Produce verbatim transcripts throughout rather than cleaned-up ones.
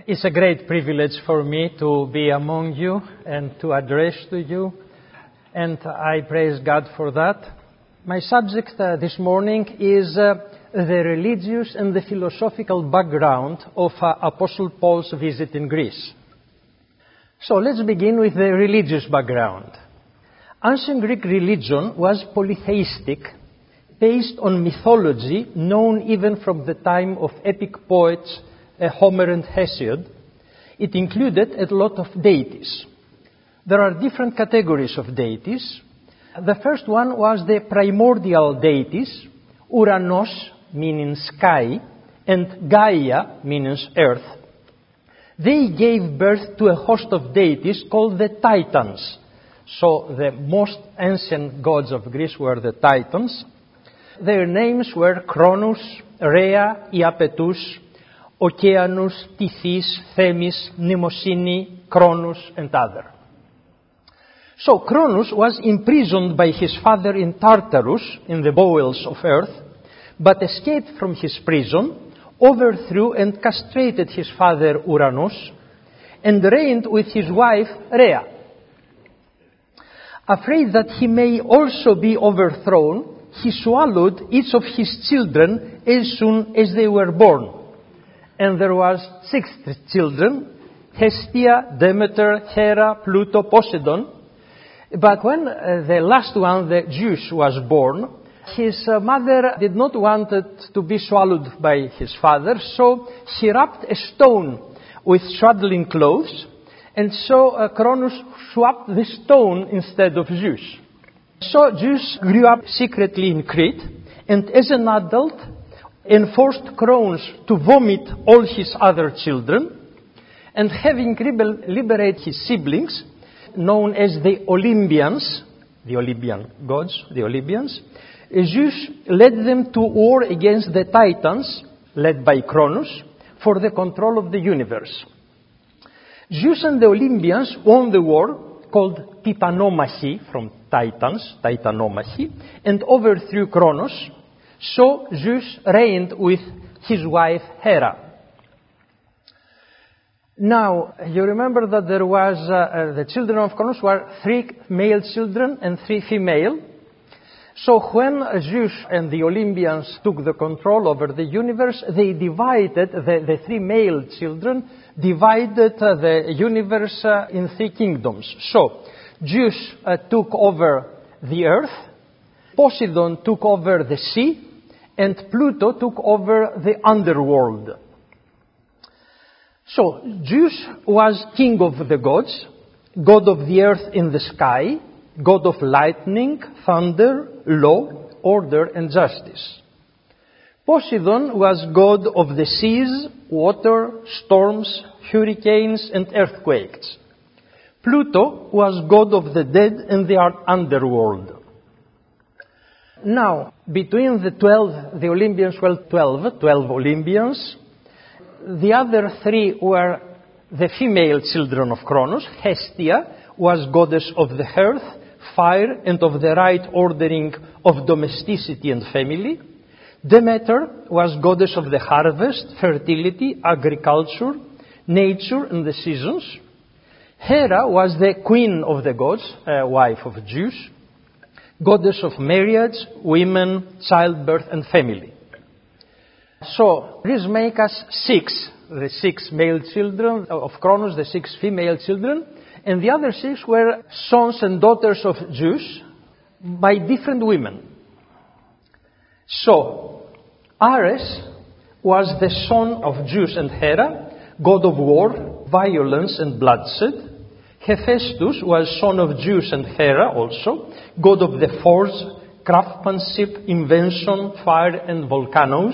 It's a great privilege for me to be among you and to address to you, and I praise God for that. My subject uh, this morning is uh, the religious and the philosophical background of uh, Apostle Paul's visit in Greece. So let's begin with the religious background. Ancient Greek religion was polytheistic, based on mythology known even from the time of epic poets uh, Homer and Hesiod. It included a lot of deities. There are different categories of deities. The first one was the primordial deities, Uranos, meaning sky, and Gaia, meaning earth. They gave birth to a host of deities called the Titans. So the most ancient gods of Greece were the Titans. Their names were Cronus, Rhea, Iapetus, Oceanus, Tethys, Themis, Mnemosyne, Cronus, and others. So Cronus was imprisoned by his father in Tartarus, in the bowels of earth, but escaped from his prison, overthrew and castrated his father Uranus, and reigned with his wife Rhea. Afraid that he may also be overthrown, he swallowed each of his children as soon as they were born. And there was six children, Hestia, Demeter, Hera, Pluto, Poseidon. But when uh, the last one, the Zeus, was born, his uh, mother did not want it to be swallowed by his father, so she wrapped a stone with swaddling clothes, and so uh, Cronus swapped the stone instead of Zeus. So Zeus grew up secretly in Crete, and as an adult, enforced Cronus to vomit all his other children, and having liberated his siblings, known as the Olympians, the Olympian gods, the Olympians, Zeus led them to war against the Titans, led by Cronus, for the control of the universe. Zeus and the Olympians won the war, called Titanomachy, from Titans, Titanomachy, and overthrew Cronus. So Zeus reigned with his wife Hera. Now, you remember that there was, uh, uh, the children of Cronus were three male children and three female. So when Zeus and the Olympians took the control over the universe, they divided, the, the three male children divided uh, the universe uh, in three kingdoms. So Zeus uh, took over the earth, Poseidon took over the sea, and Pluto took over the underworld. So Zeus was king of the gods, god of the earth in the sky, god of lightning, thunder, law, order, and justice. Poseidon was god of the seas, water, storms, hurricanes, and earthquakes. Pluto was god of the dead and the underworld. Now, between the twelve, the Olympians were twelve, twelve Olympians. The other three were the female children of Cronus. Hestia was goddess of the earth, fire, and of the right ordering of domesticity and family. Demeter was goddess of the harvest, fertility, agriculture, nature, and the seasons. Hera was the queen of the gods, uh, wife of Zeus, goddess of marriage, women, childbirth, and family. So this makes us six, the six male children of Cronus, the six female children, and the other six were sons and daughters of Zeus by different women. So Ares was the son of Zeus and Hera, god of war, violence, and bloodshed. Hephaestus was son of Zeus and Hera also, god of the forge, craftsmanship, invention, fire, and volcanoes.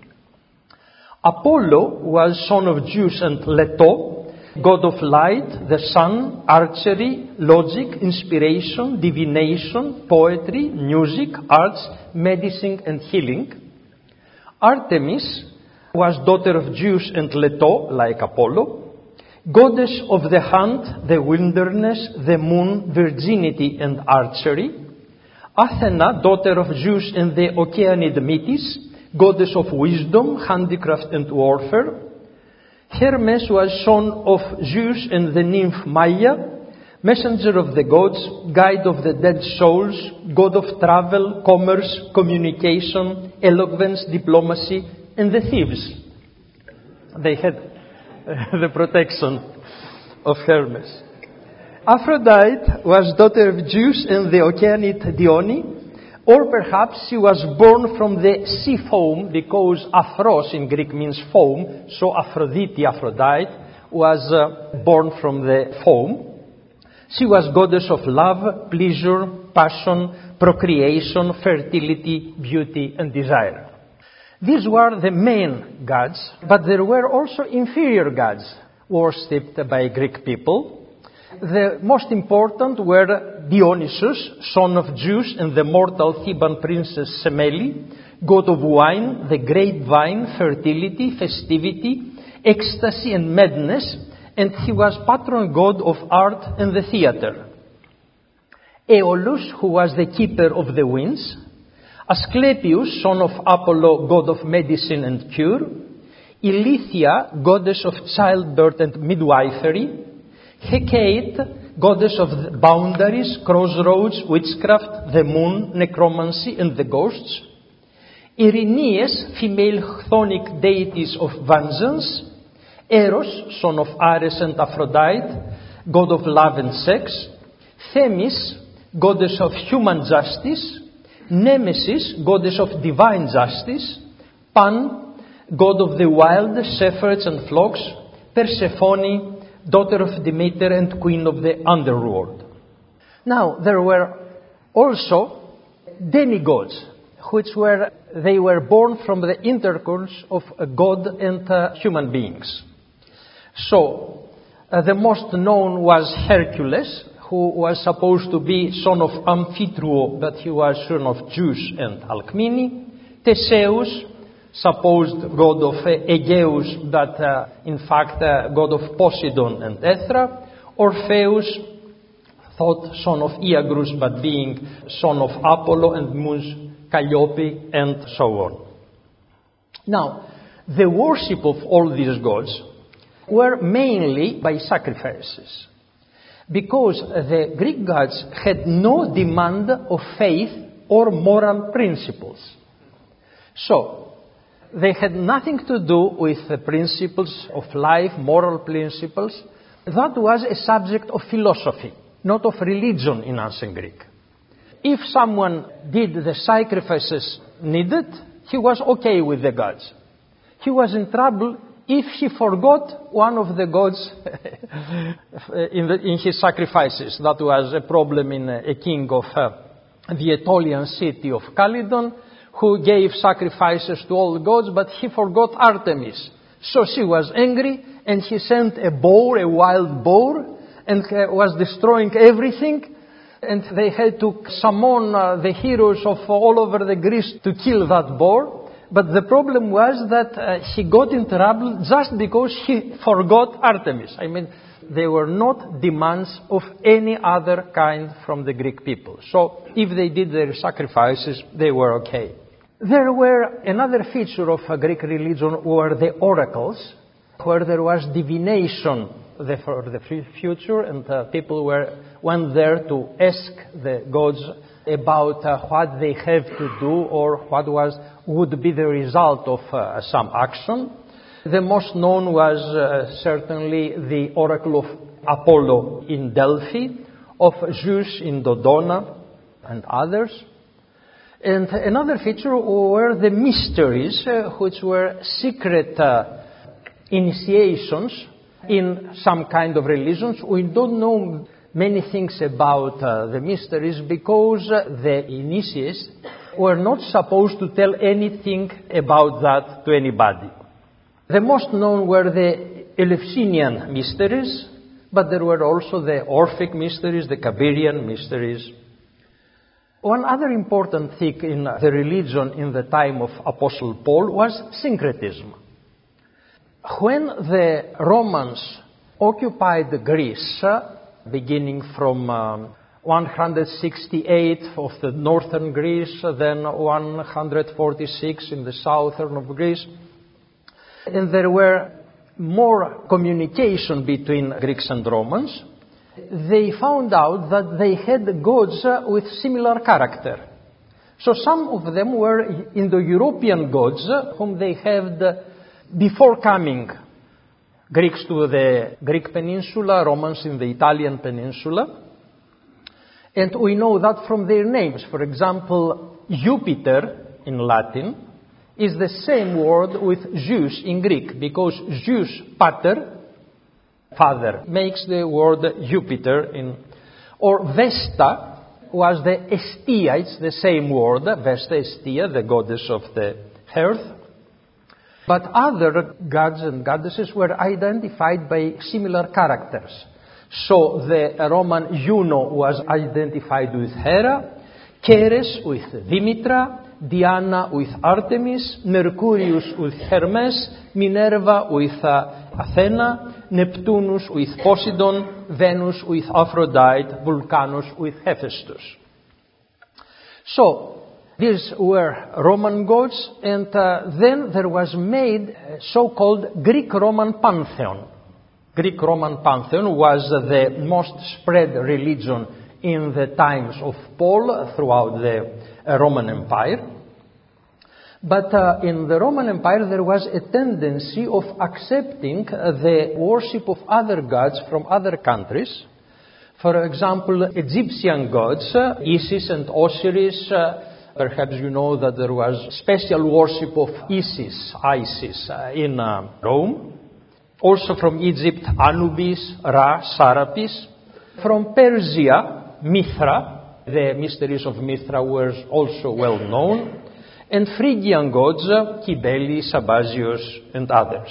Apollo was son of Zeus and Leto, god of light, the sun, archery, logic, inspiration, divination, poetry, music, arts, medicine, and healing. Artemis was daughter of Zeus and Leto, like Apollo, goddess of the hunt, the wilderness, the moon, virginity, and archery. Athena, daughter of Zeus and the Oceanid Metis, goddess of wisdom, handicraft, and warfare. Hermes was son of Zeus and the nymph Maia, messenger of the gods, guide of the dead souls, god of travel, commerce, communication, eloquence, diplomacy, and the thieves. They had uh, the protection of Hermes. Aphrodite was daughter of Zeus and the Oceanid Dione, or perhaps she was born from the sea foam, because Aphros in Greek means foam, so Aphrodite, Aphrodite, was uh, born from the foam. She was goddess of love, pleasure, passion, procreation, fertility, beauty, and desire. These were the main gods, but there were also inferior gods worshipped by Greek people. The most important were Dionysus, son of Zeus and the mortal Theban princess Semele, god of wine, the grapevine, fertility, festivity, ecstasy and madness, and he was patron god of art and the theater. Aeolus, who was the keeper of the winds, Asclepius, son of Apollo, god of medicine and cure, Ilithia, goddess of childbirth and midwifery, Hecate, goddess of the boundaries, crossroads, witchcraft, the moon, necromancy, and the ghosts. Irenaeus, female chthonic deities of vengeance. Eros, son of Ares and Aphrodite, god of love and sex. Themis, goddess of human justice. Nemesis, goddess of divine justice. Pan, god of the wild, shepherds and flocks. Persephone, daughter of Demeter and queen of the underworld. Now, there were also demigods, which were, they were born from the intercourse of a god and uh, human beings. So, uh, the most known was Hercules, who was supposed to be son of Amphitruo, but he was son of Zeus and Alcmene. Theseus, supposed god of Aegeus, but uh, in fact uh, god of Poseidon and Aethra. Orpheus, thought son of Iagrus, but being son of Apollo and Muse Calliope, and so on. Now, the worship of all these gods were mainly by sacrifices, because the Greek gods had no demand of faith or moral principles. So, they had nothing to do with the principles of life, moral principles. That was a subject of philosophy, not of religion in ancient Greek. If someone did the sacrifices needed, he was okay with the gods. He was in trouble if he forgot one of the gods in, the, in his sacrifices. That was a problem in a, a king of uh, the Aetolian city of Calydon, who gave sacrifices to all the gods, but he forgot Artemis. So she was angry, and he sent a boar, a wild boar, and uh, was destroying everything. And they had to summon uh, the heroes of all over the Greece to kill that boar. But the problem was that uh, he got in trouble just because he forgot Artemis. I mean, they were not demands of any other kind from the Greek people. So if they did their sacrifices, they were okay. There were another feature of a Greek religion were the oracles, where there was divination for the future, and uh, people were went there to ask the gods about uh, what they have to do or what was would be the result of uh, some action. The most known was uh, certainly the oracle of Apollo in Delphi, of Zeus in Dodona, and others. And another feature were the mysteries, uh, which were secret uh, initiations in some kind of religions. We don't know many things about uh, the mysteries because uh, the initiates were not supposed to tell anything about that to anybody. The most known were the Eleusinian mysteries, but there were also the Orphic mysteries, the Cabirian mysteries. One other important thing in the religion in the time of Apostle Paul was syncretism. When the Romans occupied Greece, beginning from um, one hundred sixty-eight of the northern Greece, then one hundred forty-six in the southern of Greece, and there were more communication between Greeks and Romans, they found out that they had gods with similar character. So some of them were Indo-European gods whom they had before coming. Greeks to the Greek peninsula, Romans in the Italian peninsula. And we know that from their names. For example, Jupiter in Latin is the same word with Zeus in Greek, because Zeus, pater, father, makes the word Jupiter in. Or Vesta was the Estia, it's the same word, Vesta Estia, the goddess of the hearth. But other gods and goddesses were identified by similar characters. So the Roman Juno was identified with Hera, Ceres with Demetra, Diana with Artemis, Mercurius with Hermes, Minerva with uh, Athena, Neptunus with Poseidon, Venus with Aphrodite, Vulcanus with Hephaestus. So, these were Roman gods, and uh, then there was made a so-called Greek-Roman pantheon. Greek-Roman pantheon was the most spread religion in the times of Paul throughout the uh, Roman Empire. But uh, in the Roman Empire there was a tendency of accepting uh, the worship of other gods from other countries. For example, Egyptian gods, uh, Isis and Osiris. Uh, perhaps you know that there was special worship of Isis, Isis, uh, in uh, Rome. Also from Egypt, Anubis, Ra, Serapis. From Persia, Mithra. The mysteries of Mithra were also well known. And Phrygian gods, Cybele, Sabazios, and others.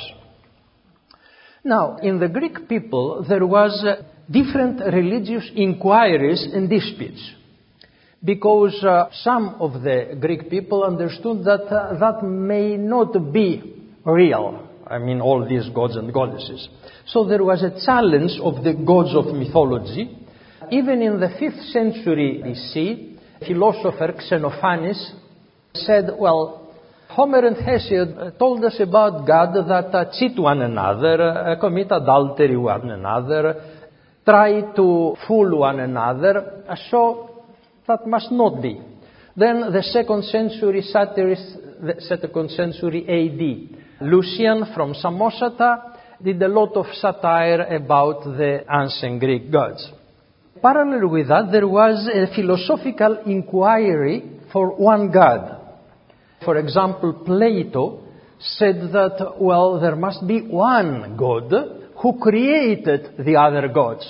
Now, in the Greek people, there was uh, different religious inquiries and disputes. Because uh, some of the Greek people understood that uh, that may not be real. I mean, all these gods and goddesses. So there was a challenge of the gods of mythology. Even in the fifth century B C, philosopher Xenophanes said, well, Homer and Hesiod told us about God that uh, cheat one another, uh, commit adultery one another, try to fool one another, uh, so that must not be. Then the second century satirist, the second century A D, Lucian from Samosata did a lot of satire about the ancient Greek gods. Parallel with that, there was a philosophical inquiry for one God. For example, Plato said that, well, there must be one God who created the other gods.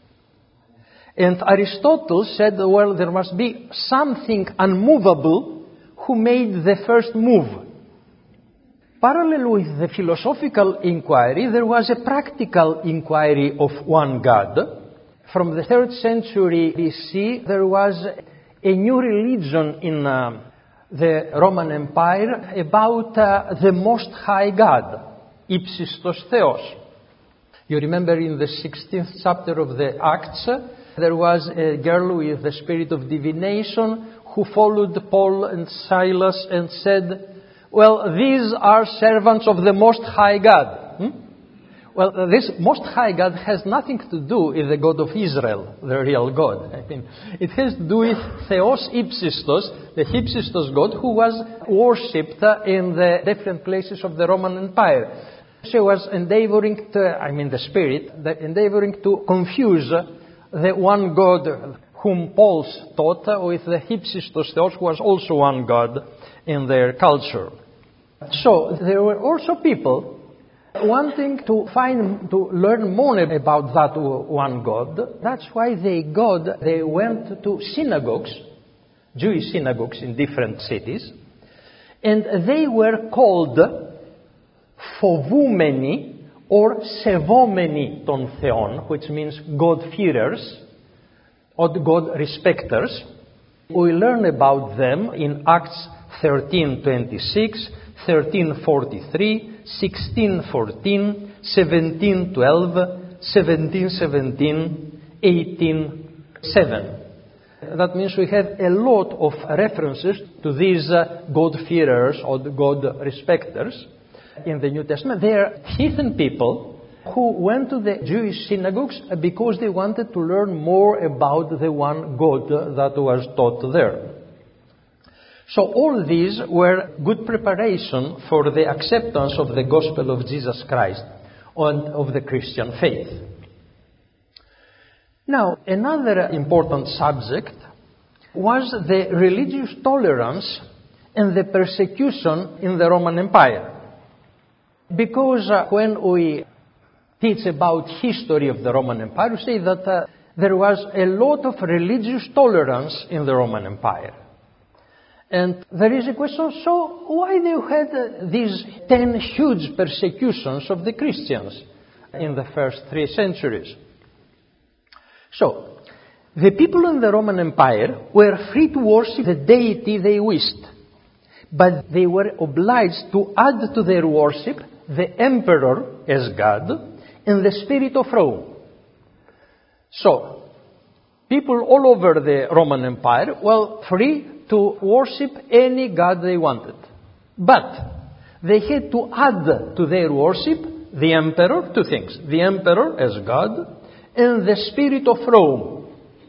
And Aristotle said, well, there must be something unmovable who made the first move. Parallel with the philosophical inquiry, there was a practical inquiry of one God. From the third century B C, there was a new religion in uh, the Roman Empire about uh, the Most High God, Ipsistos Theos. You remember in the sixteenth chapter of the Acts, there was a girl with the spirit of divination who followed Paul and Silas and said, well, these are servants of the Most High God. Hmm? Well, this Most High God has nothing to do with the God of Israel, the real God. I mean, it has to do with Theos Ipsistos, the Ipsistos God, who was worshipped in the different places of the Roman Empire. She was endeavoring to, I mean the spirit, the endeavoring to confuse the one God whom Paul taught with the Ipsistos Theos, who was also one God in their culture. So there were also people wanting to find, to learn more about that one God. That's why they got, they went to synagogues, Jewish synagogues in different cities, and they were called Fovumeni or Sevomeni ton Theon, which means God-fearers or God-respecters. We learn about them in Acts thirteen twenty-six, thirteen forty-three, sixteen fourteen, seventeen twelve, seventeen seventeen, eighteen seven. That means we have a lot of references to these uh, God-fearers or God-respecters. in the New Testament. They are heathen people who went to the Jewish synagogues because they wanted to learn more about the one God that was taught there. So all these were good preparation for the acceptance of the gospel of Jesus Christ and of the Christian faith. Now, another important subject was the religious tolerance and the persecution in the Roman Empire. Because uh, when we teach about history of the Roman Empire, we say that uh, there was a lot of religious tolerance in the Roman Empire. And there is a question, so why they had uh, these ten huge persecutions of the Christians in the first three centuries? So, the people in the Roman Empire were free to worship the deity they wished, but they were obliged to add to their worship the emperor as God and the spirit of Rome. So, people all over the Roman Empire were free to worship any god they wanted. But they had to add to their worship the emperor, two things, the emperor as God and the spirit of Rome.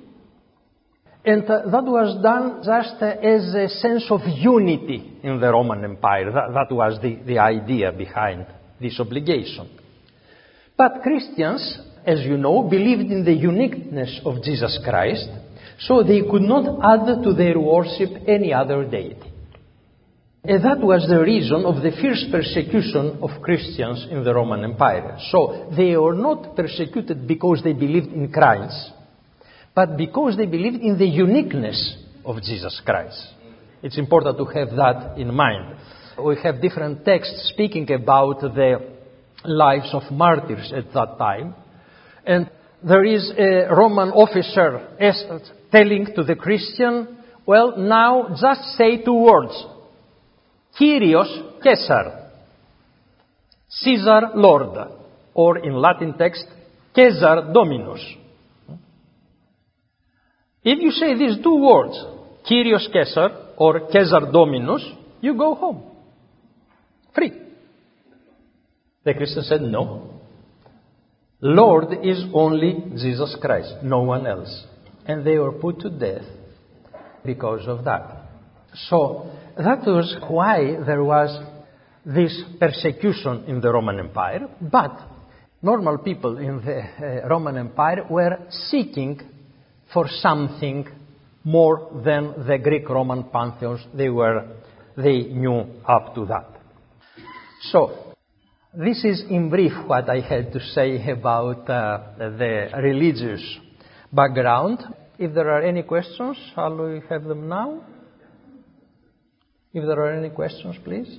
And uh, that was done just uh, as a sense of unity in the Roman Empire. That, that was the, the idea behind this obligation. But Christians, as you know, believed in the uniqueness of Jesus Christ, so they could not add to their worship any other deity. And that was the reason of the fierce persecution of Christians in the Roman Empire. So they were not persecuted because they believed in Christ, but because they believed in the uniqueness of Jesus Christ. It's important to have that in mind. We have different texts speaking about the lives of martyrs at that time. And there is a Roman officer telling to the Christian, well, now just say two words. Kyrios Caesar. Caesar Lord. Or in Latin text, Caesar Dominus. If you say these two words, Kyrios Caesar or Caesar Dominus, you go home. Free. The Christian said, no. Lord is only Jesus Christ, no one else. And they were put to death because of that. So that was why there was this persecution in the Roman Empire. But normal people in the uh, Roman Empire were seeking for something more than the Greek-Roman pantheons they were, they knew up to that. So, this is in brief what I had to say about uh, the religious background. If there are any questions, shall we have them now? If there are any questions, please.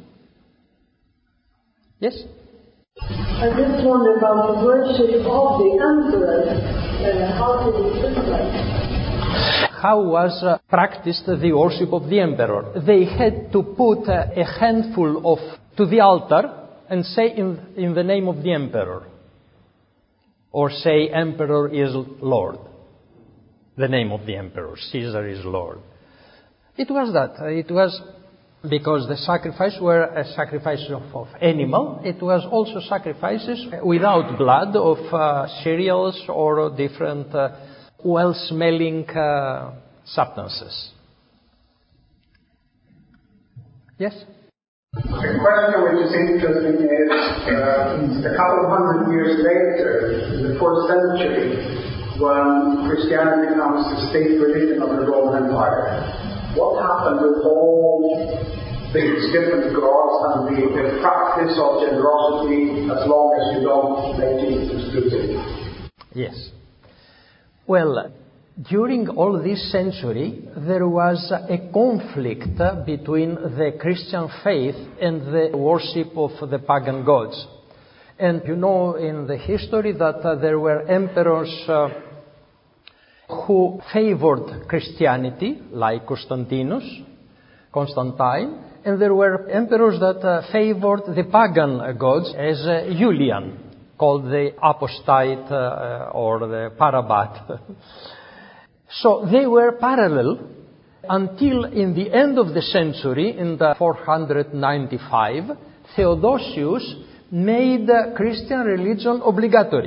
Yes? I just wonder about the worship of the emperor. Uh, how did it look like? How was uh, practiced the worship of the emperor? They had to put uh, a handful of to the altar and say in, in the name of the emperor. Or say emperor is Lord. The name of the emperor. Caesar is Lord. It was that. It was because the sacrifices were a sacrifice of, of animal. It was also sacrifices without blood of uh, cereals or different uh, well-smelling uh, substances. Yes? The question which is interesting is, uh, a couple of hundred years later, in the fourth century, when Christianity becomes the state religion of the Roman Empire, what happened with all these different gods and the, the practice of generosity as long as you don't make Jesus do it? Yes. Well, during all this century, there was a conflict between the Christian faith and the worship of the pagan gods. And you know in the history that uh, there were emperors uh, who favored Christianity, like Constantinus, Constantine, and there were emperors that uh, favored the pagan uh, gods, as uh, Julian, called the apostate uh, or the parabat. So they were parallel until in the end of the century, in the four hundred ninety-five, Theodosius made uh, Christian religion obligatory.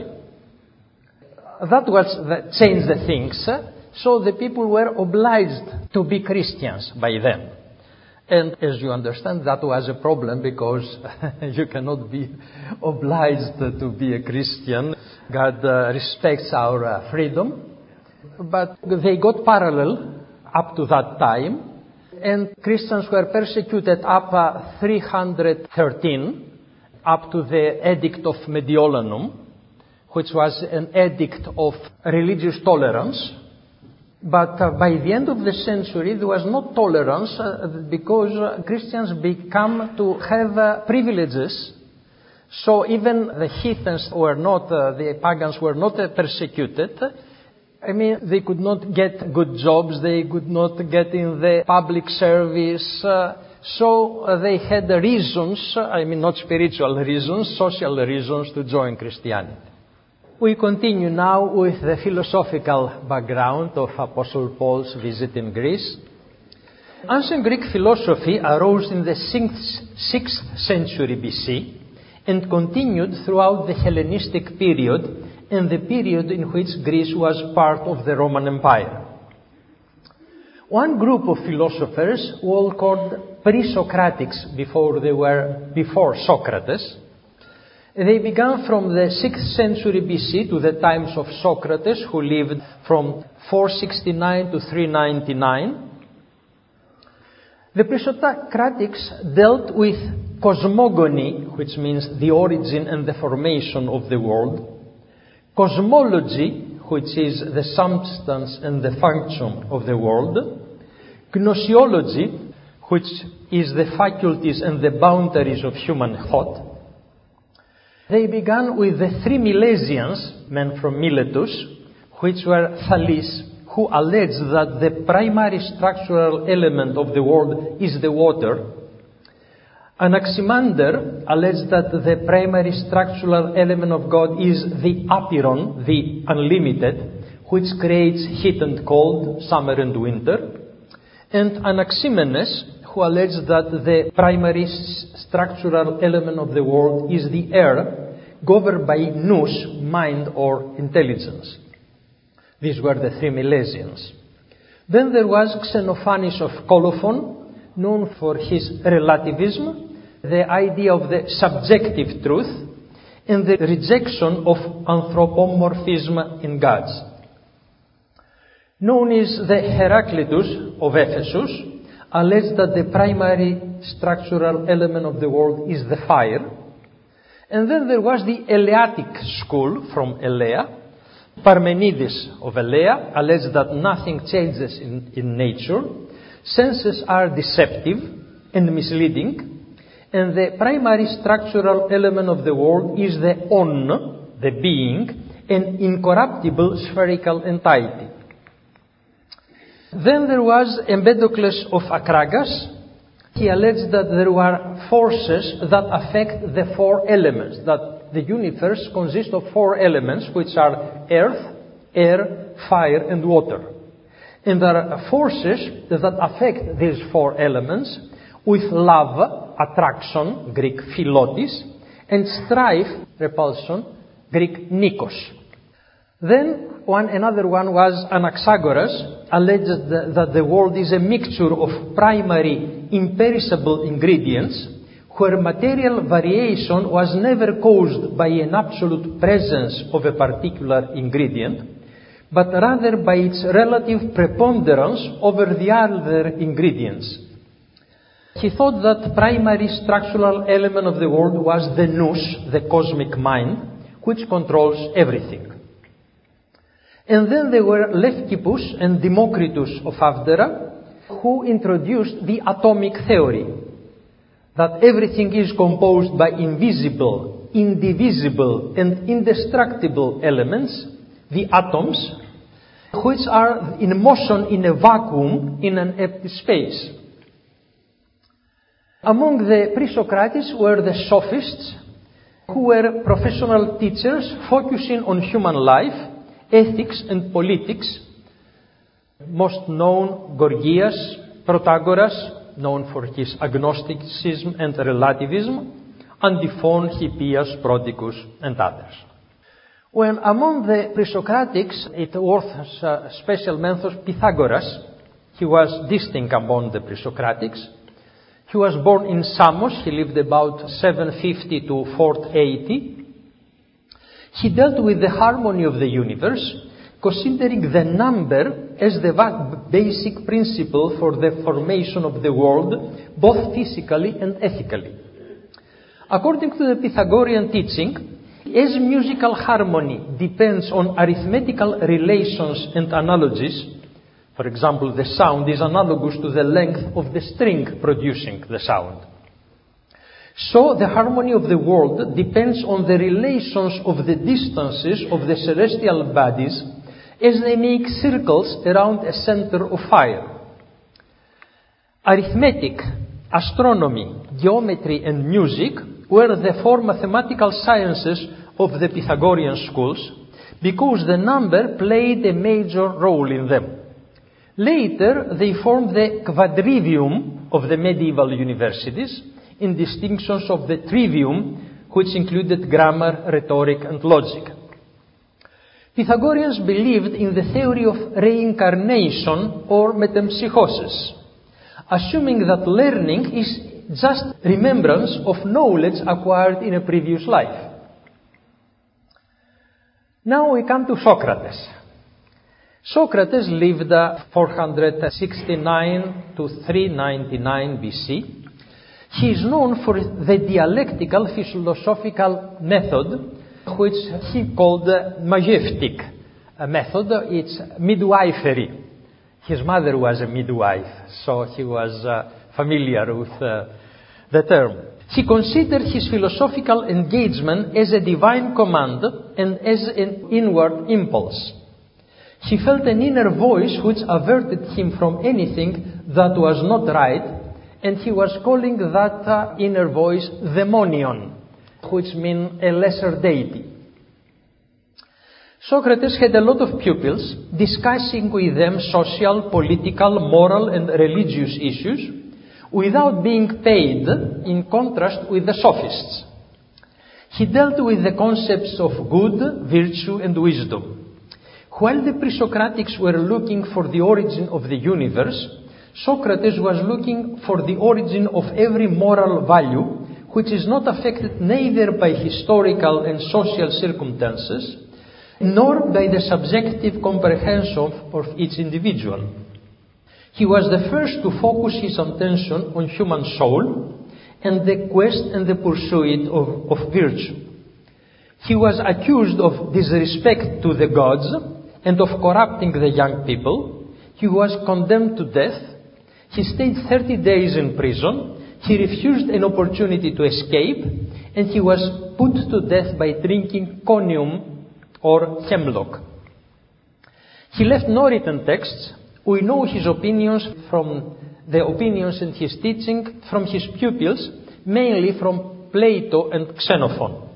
That was the, changed the things, uh, so the people were obliged to be Christians by then. And as you understand, that was a problem because you cannot be obliged to be a Christian. God uh, respects our uh, freedom. But they got parallel up to that time. And Christians were persecuted up uh, three hundred thirteen, up to the Edict of Mediolanum, which was an edict of religious tolerance. But uh, by the end of the century, there was no tolerance uh, because uh, Christians become to have uh, privileges. So even the heathens were not, uh, the pagans were not uh, persecuted. I mean, they could not get good jobs, they could not get in the public service. Uh, so uh, they had reasons, uh, I mean not spiritual reasons, social reasons to join Christianity. We continue now with the philosophical background of Apostle Paul's visit in Greece. Ancient Greek philosophy arose in the sixth century B C and continued throughout the Hellenistic period and the period in which Greece was part of the Roman Empire. One group of philosophers were called pre-Socratics before they were before Socrates. They began from the sixth century B C to the times of Socrates, who lived from four sixty-nine to three ninety-nine. The pre-Socratics dealt with cosmogony, which means the origin and the formation of the world, cosmology, which is the substance and the function of the world, gnoseology, which is the faculties and the boundaries of human thought. They began with the three Milesians, men from Miletus, which were Thales, who alleged that the primary structural element of the world is the water. Anaximander alleged that the primary structural element of God is the apeiron, the unlimited, which creates heat and cold, summer and winter. And Anaximenes, who alleged that the primary structural element of the world is the air, governed by nous, mind or intelligence. These were the three Milesians. Then there was Xenophanes of Colophon, known for his relativism, the idea of the subjective truth, and the rejection of anthropomorphism in gods. Known as the Heraclitus of Ephesus, alleged that the primary structural element of the world is the fire. And then there was the Eleatic school from Elea. Parmenides of Elea alleged that nothing changes in, in nature. Senses are deceptive and misleading. And the primary structural element of the world is the on, the being, an incorruptible spherical entity. Then there was Empedocles of Akragas. He alleged that there were forces that affect the four elements, that the universe consists of four elements, which are earth, air, fire, and water. And there are forces that affect these four elements with love, attraction, Greek philotis, and strife, repulsion, Greek nikos. Then one, another one was Anaxagoras, alleged that the world is a mixture of primary imperishable ingredients, where material variation was never caused by an absolute presence of a particular ingredient, but rather by its relative preponderance over the other ingredients. He thought that primary structural element of the world was the nous, the cosmic mind, which controls everything. And then there were Leucippus and Democritus of Abdera, who introduced the atomic theory, that everything is composed by invisible, indivisible, and indestructible elements, the atoms, which are in motion in a vacuum in an empty space. Among the pre-Socratics were the sophists, who were professional teachers focusing on human life, ethics and politics. Most known, Gorgias, Protagoras, known for his agnosticism and relativism, Antiphon, Hippias, Prodicus, and others. When among the pre-Socratics, it worth uh, special mention Pythagoras. He was distinct among the pre-Socratics. He was born in Samos. He lived about seven fifty to four eighty. He dealt with the harmony of the universe, considering the number as the basic principle for the formation of the world, both physically and ethically. According to the Pythagorean teaching, as musical harmony depends on arithmetical relations and analogies, for example, the sound is analogous to the length of the string producing the sound. So the harmony of the world depends on the relations of the distances of the celestial bodies as they make circles around a center of fire. Arithmetic, astronomy, geometry, and music were the four mathematical sciences of the Pythagorean schools because the number played a major role in them. Later, they formed the quadrivium of the medieval universities, in distinctions of the trivium, which included grammar, rhetoric, and logic. Pythagoreans believed in the theory of reincarnation or metempsychosis, assuming that learning is just remembrance of knowledge acquired in a previous life. Now we come to Socrates. Socrates lived four sixty-nine to three ninety-nine B C. He is known for the dialectical philosophical method, which he called the majestic method. It's midwifery. His mother was a midwife, so he was uh, familiar with uh, the term. He considered his philosophical engagement as a divine command and as an inward impulse. He felt an inner voice which averted him from anything that was not right, and he was calling that uh, inner voice daemonion, which means a lesser deity. Socrates had a lot of pupils, discussing with them social, political, moral, and religious issues, without being paid, in contrast with the sophists. He dealt with the concepts of good, virtue, and wisdom. While the pre-Socratics were looking for the origin of the universe, Socrates was looking for the origin of every moral value, which is not affected neither by historical and social circumstances, nor by the subjective comprehension of each individual. He was the first to focus his attention on human soul and the quest and the pursuit of, of virtue. He was accused of disrespect to the gods and of corrupting the young people. He was condemned to death. He stayed thirty days in prison. He refused an opportunity to escape, and he was put to death by drinking conium or hemlock. He left no written texts. We know his opinions from the opinions and his teaching from his pupils, mainly from Plato and Xenophon.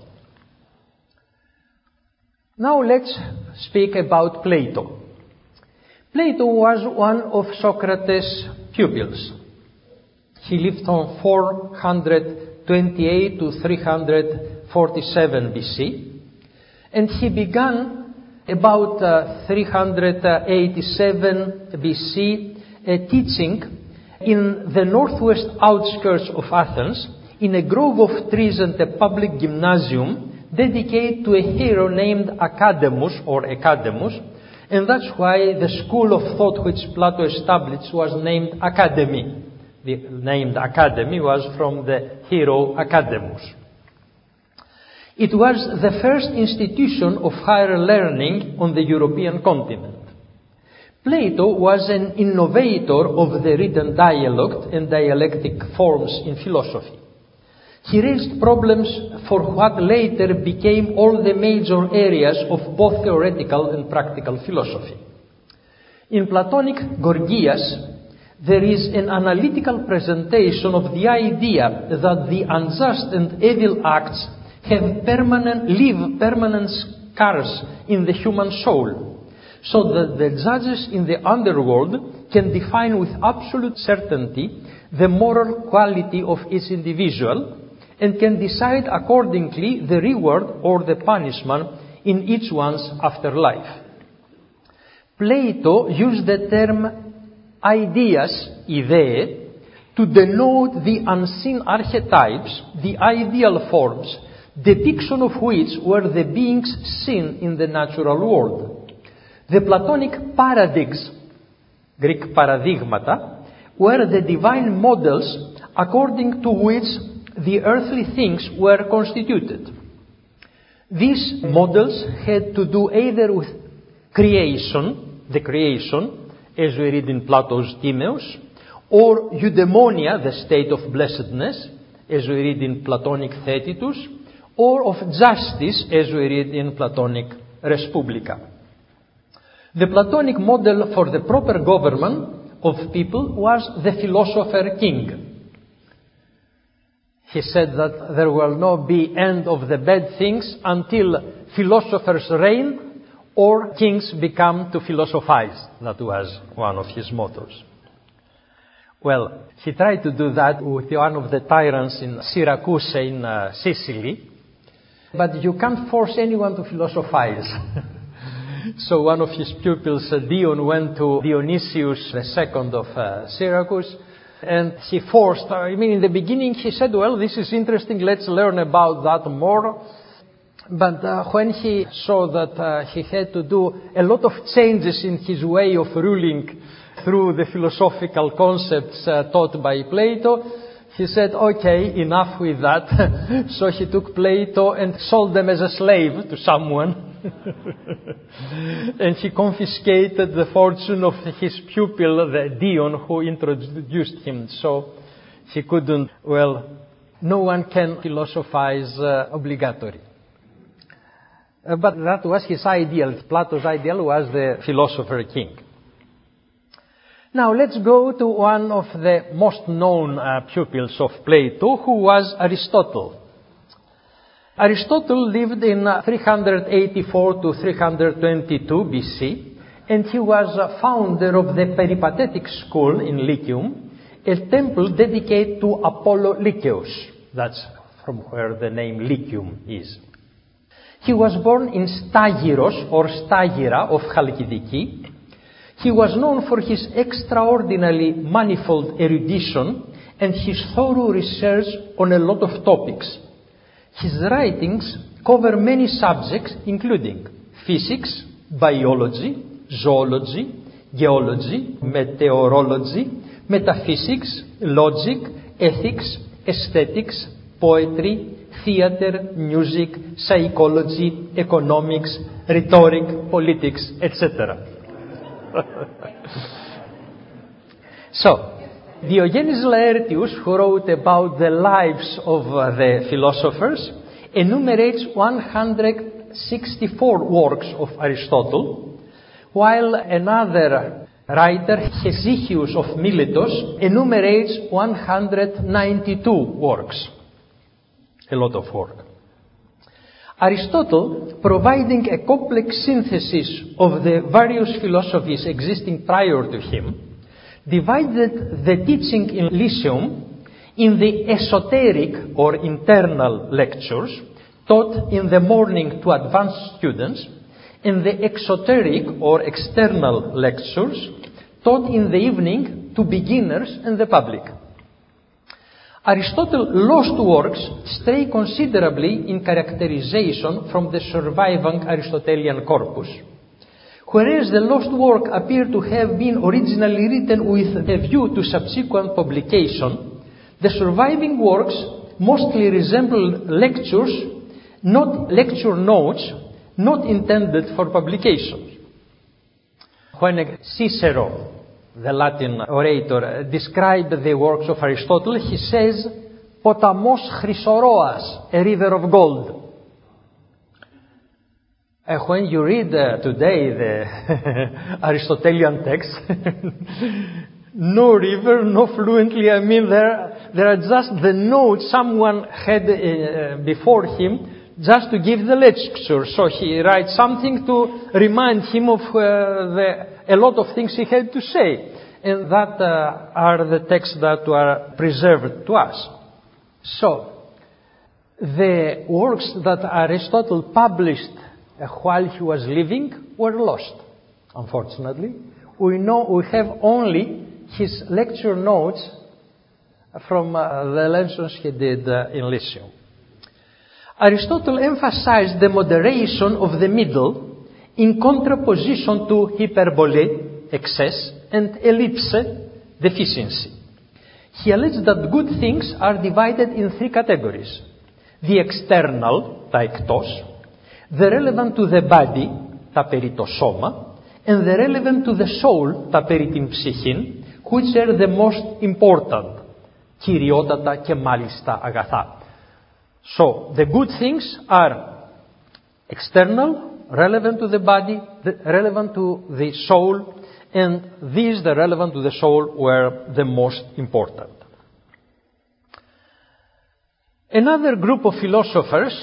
Now let's speak about Plato. Plato was one of Socrates' pupils. He lived from four twenty-eight to three forty-seven B C, and he began about uh, three eighty-seven B C uh, teaching in the northwest outskirts of Athens in a grove of trees and a public gymnasium dedicated to a hero named Academus or Academus, and that's why the school of thought which Plato established was named Academy. The named Academy was from the hero Academus. It was the first institution of higher learning on the European continent. Plato was an innovator of the written dialogue and dialectic forms in philosophy. He raised problems for what later became all the major areas of both theoretical and practical philosophy. In Platonic Gorgias, there is an analytical presentation of the idea that the unjust and evil acts have permanent, leave permanent scars in the human soul, so that the judges in the underworld can define with absolute certainty the moral quality of each individual, and can decide accordingly the reward or the punishment in each one's afterlife. Plato used the term ideas, idee, to denote the unseen archetypes, the ideal forms, depiction of which were the beings seen in the natural world. The Platonic paradigms, Greek paradigmata, were the divine models according to which the earthly things were constituted. These models had to do either with creation, the creation, as we read in Plato's Timaeus, or eudaimonia, the state of blessedness, as we read in Platonic Thetitus, or of justice, as we read in Platonic Res Publica. The Platonic model for the proper government of people was the philosopher king. He said that there will not be end of the bad things until philosophers reign or kings become to philosophize. That was one of his mottos. Well, he tried to do that with one of the tyrants in Syracuse in uh, Sicily, but you can't force anyone to philosophize. So one of his pupils, uh, Dion, went to Dionysius the second of uh, Syracuse, and he forced, I mean, in the beginning he said, well, this is interesting, let's learn about that more. But uh, when he saw that uh, he had to do a lot of changes in his way of ruling through the philosophical concepts uh, taught by Plato, he said, okay, enough with that. So he took Plato and sold them as a slave to someone. And he confiscated the fortune of his pupil, the Dion, who introduced him. So he couldn't, well, no one can philosophize uh, obligatory. Uh, but that was his ideal. Plato's ideal was the philosopher king. Now let's go to one of the most known uh, pupils of Plato, who was Aristotle. Aristotle lived in uh, three eighty-four to three twenty-two B C, and he was a founder of the Peripatetic school in Lyceum, a temple dedicated to Apollo Lyceus. That's from where the name Lyceum is. He was born in Stagirus or Stagira of Chalkidiki. He was known for his extraordinarily manifold erudition and his thorough research on a lot of topics. His writings cover many subjects including physics, biology, zoology, geology, meteorology, metaphysics, logic, ethics, aesthetics, poetry, theater, music, psychology, economics, rhetoric, politics, et cetera. So, Diogenes Laertius, who wrote about the lives of uh, the philosophers, enumerates one hundred sixty-four works of Aristotle, while another writer, Hesychius of Miletus, enumerates one hundred ninety-two works. A lot of work. Aristotle, providing a complex synthesis of the various philosophies existing prior to him, divided the teaching in Lyceum in the esoteric or internal lectures taught in the morning to advanced students and the exoteric or external lectures taught in the evening to beginners and the public. Aristotle's lost works stray considerably in characterization from the surviving Aristotelian corpus. Whereas the lost work appear to have been originally written with a view to subsequent publication, the surviving works mostly resemble lectures, not lecture notes, not intended for publication. When Cicero, the Latin orator, described the works of Aristotle, he says, potamos chrysoroas, a river of gold. Uh, when you read uh, today the Aristotelian text, no river, no fluently, I mean, there, there are just the notes someone had uh, before him just to give the lecture. So he writes something to remind him of uh, the, a lot of things he had to say. And that uh, are the texts that were preserved to us. So, the works that Aristotle published while he was living were lost, unfortunately. We know we have only his lecture notes from uh, the lessons he did uh, in Lyceum. Aristotle emphasized the moderation of the middle in contraposition to hyperbole, excess, and ellipse, deficiency. He alleged that good things are divided in three categories: the external, τα εκτός, the relevant to the body, τα περί το σώμα, and the relevant to the soul, τα περί την ψυχήν, which are the most important, κυριότατα και μάλιστα αγαθά. So, the good things are external, relevant to the body, the, relevant to the soul, and these, the relevant to the soul, were the most important. Another group of philosophers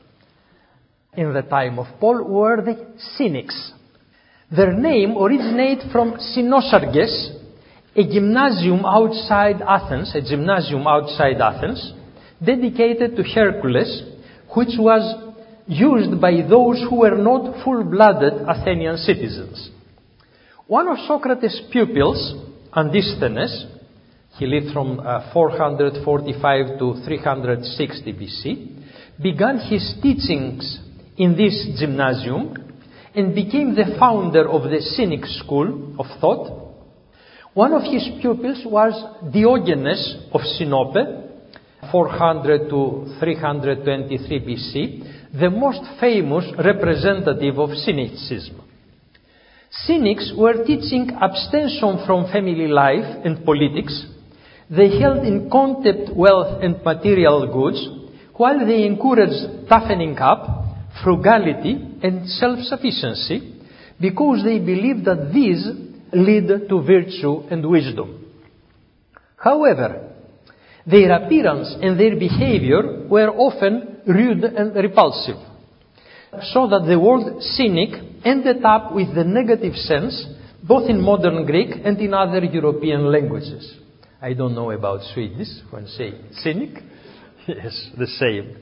in the time of Paul were the Cynics. Their name originates from Cynosarges, a gymnasium outside Athens, a gymnasium outside Athens, dedicated to Hercules, which was used by those who were not full-blooded Athenian citizens. One of Socrates' pupils, Antisthenes, he lived from uh, four hundred forty-five to three hundred sixty B C, began his teachings in this gymnasium and became the founder of the Cynic school of thought. One of his pupils was Diogenes of Sinope, four hundred to three hundred twenty-three B C, the most famous representative of Cynicism. Cynics were teaching abstention from family life and politics. They held in contempt wealth and material goods, while they encouraged toughening up, frugality, and self-sufficiency, because they believed that these lead to virtue and wisdom. However, their appearance and their behavior were often rude and repulsive, so that the word cynic ended up with the negative sense both in modern Greek and in other European languages. I don't know about Swedish when say cynic. Yes, the same.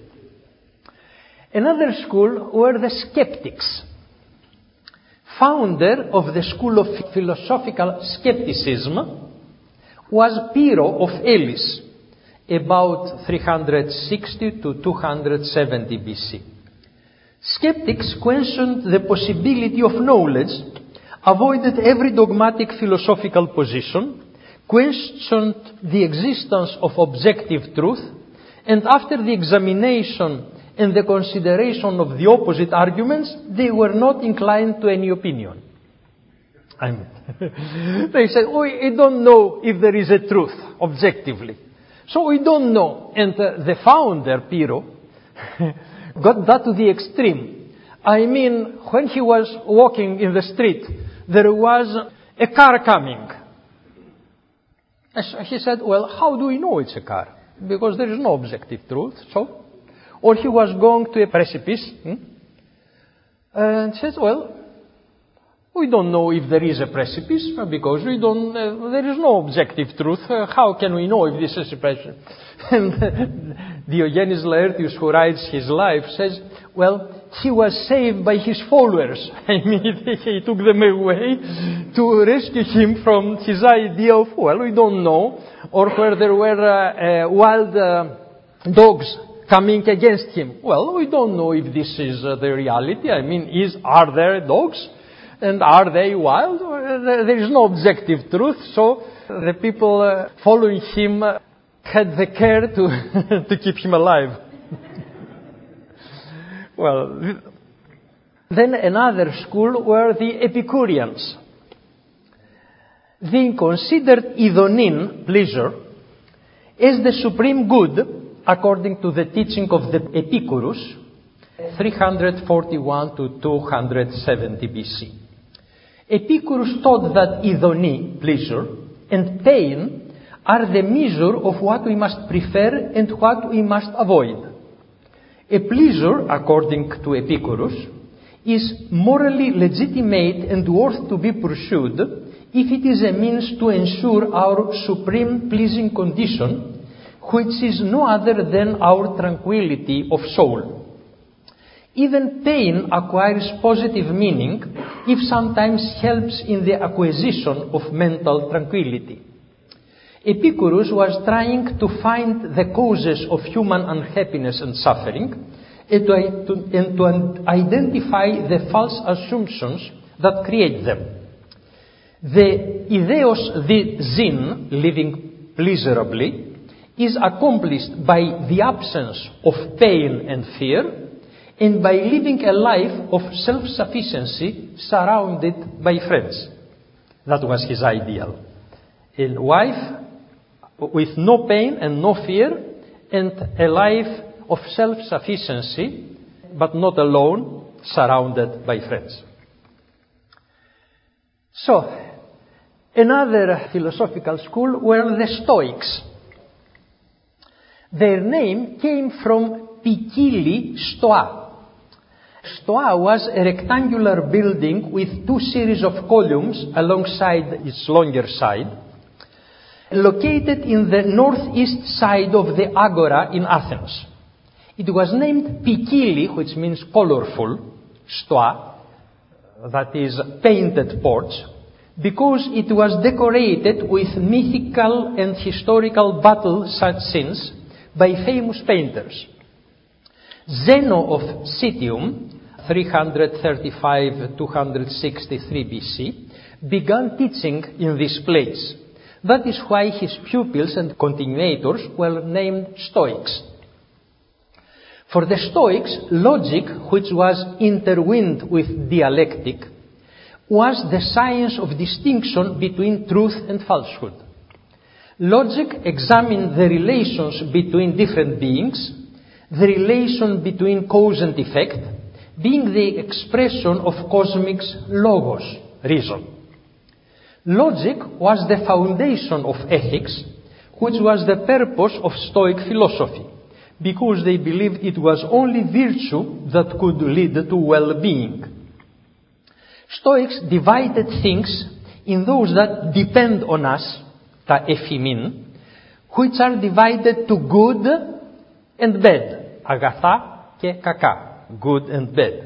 Another school were the skeptics. Founder of the school of philosophical skepticism was Pyrrho of Elis, about three hundred sixty to two hundred seventy B C. Skeptics questioned the possibility of knowledge, avoided every dogmatic philosophical position, questioned the existence of objective truth, and after the examination and the consideration of the opposite arguments, they were not inclined to any opinion. I mean, they said, oh, we don't know if there is a truth, objectively. So we don't know. And uh, the founder, Pyrrho, got that to the extreme. I mean, when he was walking in the street, there was a car coming. He said, well, how do we know it's a car? Because there is no objective truth, so. Or he was going to a precipice, hmm? and says, well, we don't know if there is a precipice, because we don't, uh, there is no objective truth. Uh, how can we know if this is a precipice? And Diogenes Laertius, who writes his life, says, well, he was saved by his followers. I mean, he took them away to rescue him from his idea of, well, we don't know, or where there were uh, uh, wild uh, dogs coming against him. Well, we don't know if this is uh, the reality. I mean, is are there dogs? And are they wild? There is no objective truth, so the people uh, following him uh, had the care to, to keep him alive. Well, then another school were the Epicureans. They considered idonin, pleasure, as the supreme good, according to the teaching of the Epicurus, three hundred forty-one to two hundred seventy B C. Epicurus taught that idoni, pleasure, and pain are the measure of what we must prefer and what we must avoid. A pleasure, according to Epicurus, is morally legitimate and worth to be pursued if it is a means to ensure our supreme pleasing condition, which is no other than our tranquility of soul. Even pain acquires positive meaning if sometimes helps in the acquisition of mental tranquility. Epicurus was trying to find the causes of human unhappiness and suffering and to, and to identify the false assumptions that create them. The idios de zin, living pleasurably, is accomplished by the absence of pain and fear, and by living a life of self-sufficiency surrounded by friends. That was his ideal. A wife with no pain and no fear, and a life of self-sufficiency, but not alone, surrounded by friends. So, another philosophical school were the Stoics. Their name came from Picili Stoa. Stoa was a rectangular building with two series of columns alongside its longer side, located in the northeast side of the Agora in Athens. It was named Picili, which means colorful, Stoa, that is painted porch, because it was decorated with mythical and historical battle scenes by famous painters. Zeno of Citium, three thirty-five to two sixty-three B C, began teaching in this place. That is why his pupils and continuators were named Stoics. For the Stoics, logic, which was intertwined with dialectic, was the science of distinction between truth and falsehood. Logic examined the relations between different beings, the relation between cause and effect, being the expression of cosmic's logos, reason. Logic was the foundation of ethics, which was the purpose of Stoic philosophy, because they believed it was only virtue that could lead to well-being. Stoics divided things in those that depend on us, ta ephimin, which are divided to good and bad, agatha και κακά, good and bad.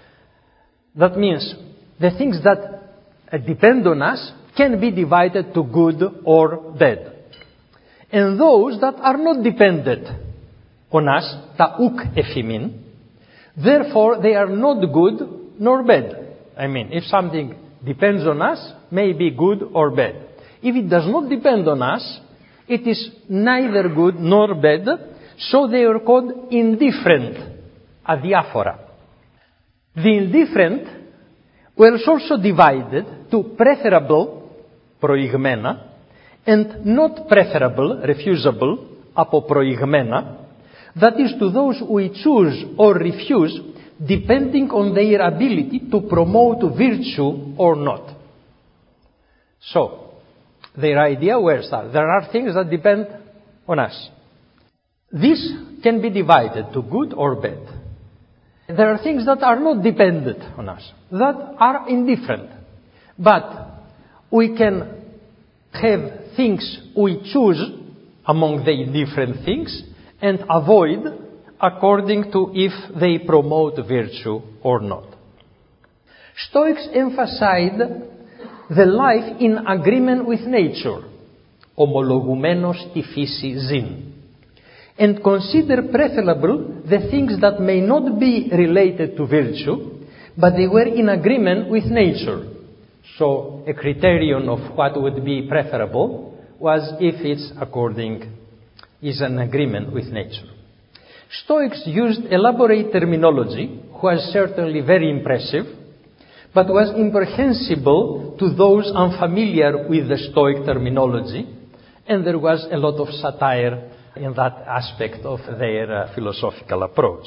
That means the things that depend on us can be divided to good or bad. And those that are not dependent on us, ta uk ephimin, therefore they are not good nor bad. I mean, if something depends on us, may be good or bad. If it does not depend on us, it is neither good nor bad, so they are called indifferent, adiaphora. The indifferent were also divided to preferable, προηγμένα, and not preferable, refusable, apoproηγμένα, that is to those we choose or refuse depending on their ability to promote virtue or not. So, their idea was that there are things that depend on us. This can be divided to good or bad. There are things that are not dependent on us, that are indifferent. But we can have things we choose among the indifferent things and avoid according to if they promote virtue or not. Stoics emphasized the life in agreement with nature, ομολογουμένος τη φύση ζήν, and consider preferable the things that may not be related to virtue, but they were in agreement with nature. So a criterion of what would be preferable was if it's according, is an agreement with nature. Stoics used elaborate terminology, was certainly very impressive, but was incomprehensible to those unfamiliar with the Stoic terminology, and there was a lot of satire in that aspect of their uh, philosophical approach.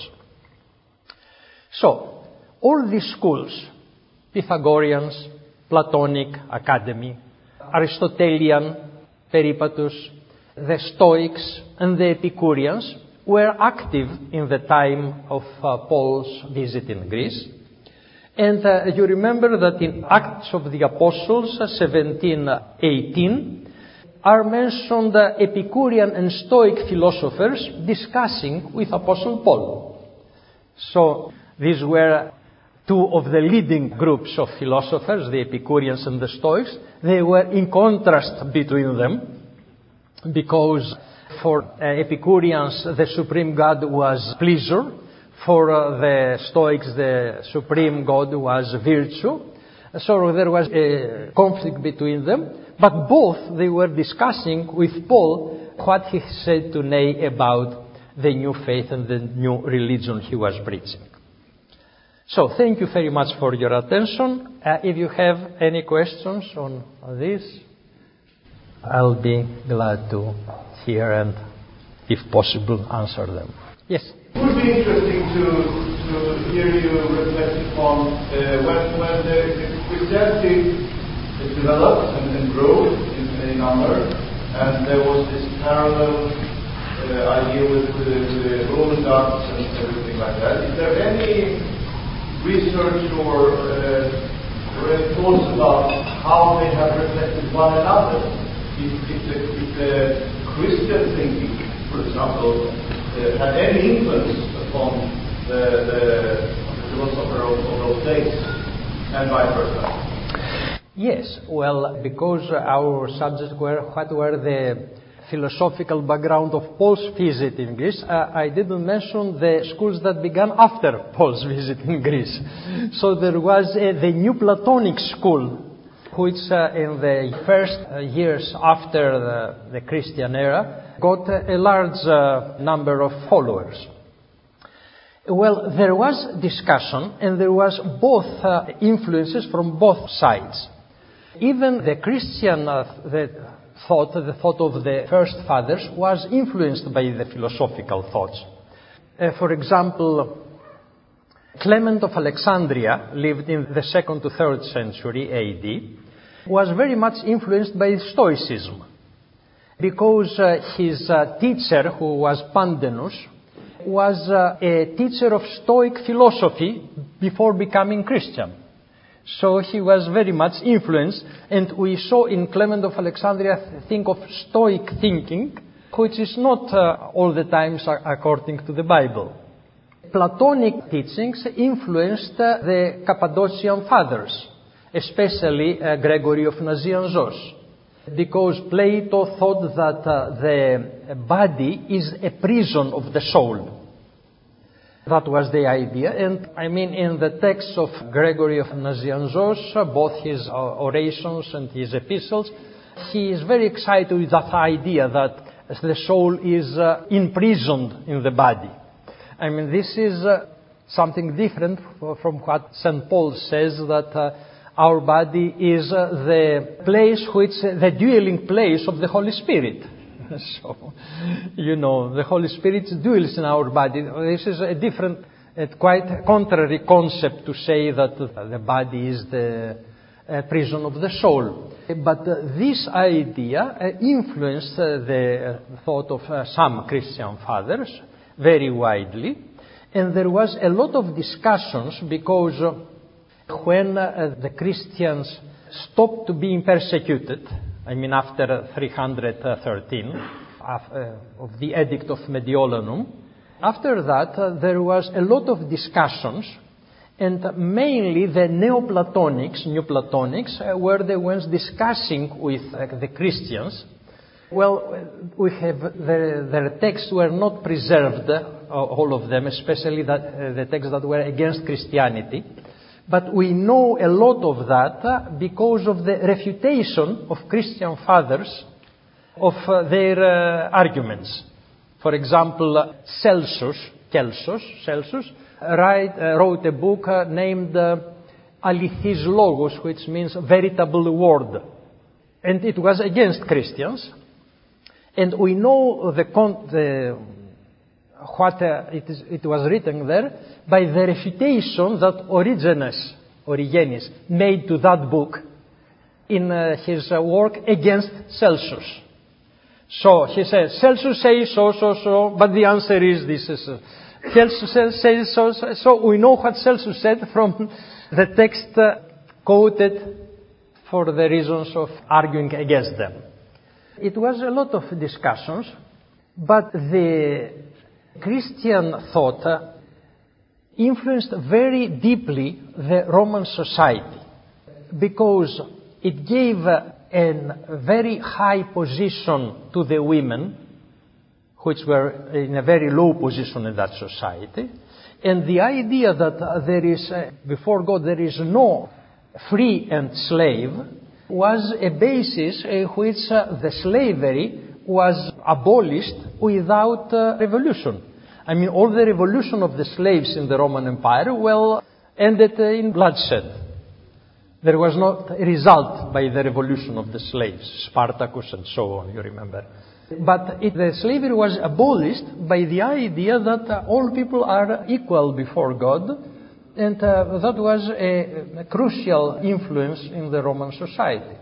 So, all these schools, Pythagoreans, Platonic, Academy, Aristotelian, Peripatus, the Stoics, and the Epicureans, were active in the time of uh, Paul's visit in Greece. And uh, you remember that in Acts of the Apostles, seventeen eighteen, are mentioned uh, Epicurean and Stoic philosophers discussing with Apostle Paul. So these were two of the leading groups of philosophers, the Epicureans and the Stoics. They were in contrast between them, because for uh, Epicureans the supreme God was pleasure, for uh, the Stoics the supreme God was virtue. So there was a conflict between them, but both they were discussing with Paul what he said to Nay about the new faith and the new religion he was preaching. So thank you very much for your attention. Uh, if you have any questions on this, I'll be glad to hear and, if possible, answer them. Yes? It would be interesting to, to hear you reflect upon uh, when, when the, the Christianity developed and, and grew in, in number, and there was this parallel uh, idea with, with, the, with the Roman gods and everything like that. Is there any research or, uh, or any thoughts about how they have reflected one another? If, if, the, if the Christian thinking, for example, uh, had any influence upon the, the, the philosopher of, of those days, and vice versa? Yes, well, because our subjects were what were the philosophical background of Paul's visit in Greece, uh, I didn't mention the schools that began after Paul's visit in Greece. So there was uh, the New Platonic school, which uh, in the first uh, years after the, the Christian era got a large uh, number of followers. Well, there was discussion, and there was both uh, influences from both sides. Even the Christian uh, the thought, the thought of the first fathers, was influenced by the philosophical thoughts. Uh, for example, Clement of Alexandria lived in the second to third century A D, was very much influenced by Stoicism, because uh, his uh, teacher, who was Pandenus, was uh, a teacher of Stoic philosophy before becoming Christian. So he was very much influenced, and we saw in Clement of Alexandria think of Stoic thinking, which is not uh, all the times according to the Bible. Platonic teachings influenced uh, the Cappadocian fathers, especially uh, Gregory of Nazianzos, because Plato thought that uh, the body is a prison of the soul. That was the idea, and I mean in the texts of Gregory of Nazianzos, uh, both his uh, orations and his epistles, he is very excited with that idea that the soul is uh, imprisoned in the body. I mean, this is uh, something different from what Saint Paul says, that uh, our body is uh, the place which, uh, the dwelling place of the Holy Spirit. So, you know, the Holy Spirit dwells in our body. This is a different, a quite contrary concept to say that the body is the uh, prison of the soul. But uh, this idea uh, influenced uh, the uh, thought of uh, some Christian fathers very widely. And there was a lot of discussions, because uh, when uh, the Christians stopped being persecuted, I mean after three hundred thirteen, uh, of the Edict of Mediolanum, after that uh, there was a lot of discussions, and mainly the Neoplatonics, New Platonics, uh, were the ones discussing with uh, the Christians. Well, we have their, their texts were not preserved, uh, all of them, especially that, uh, the texts that were against Christianity. But we know a lot of that uh, because of the refutation of Christian fathers of uh, their uh, arguments. For example, uh, Celsus, Celsus, Celsus write, uh, wrote a book uh, named uh, Alithis Logos, which means veritable word. And it was against Christians. And we know the, con- the what uh, it, is, it was written there by the refutation that Origenes, Origenes made to that book in uh, his uh, work against Celsus. So he says, Celsus says so, so, so, but the answer is this. Is, uh, Celsus says so, so, so we know what Celsus said from the text uh, quoted for the reasons of arguing against them. it was a lot of discussions, but the Christian thought uh, influenced very deeply the Roman society, because it gave uh, a very high position to the women, which were in a very low position in that society. And the idea that uh, there is, uh, before God, there is no free and slave, was a basis uh, which uh, the slavery was abolished without uh, revolution. I mean, all the revolution of the slaves in the Roman Empire, well, ended uh, in bloodshed. There was not a result by the revolution of the slaves, Spartacus and so on, you remember. But it, the slavery was abolished by the idea that uh, all people are equal before God, and uh, that was a, a crucial influence in the Roman society.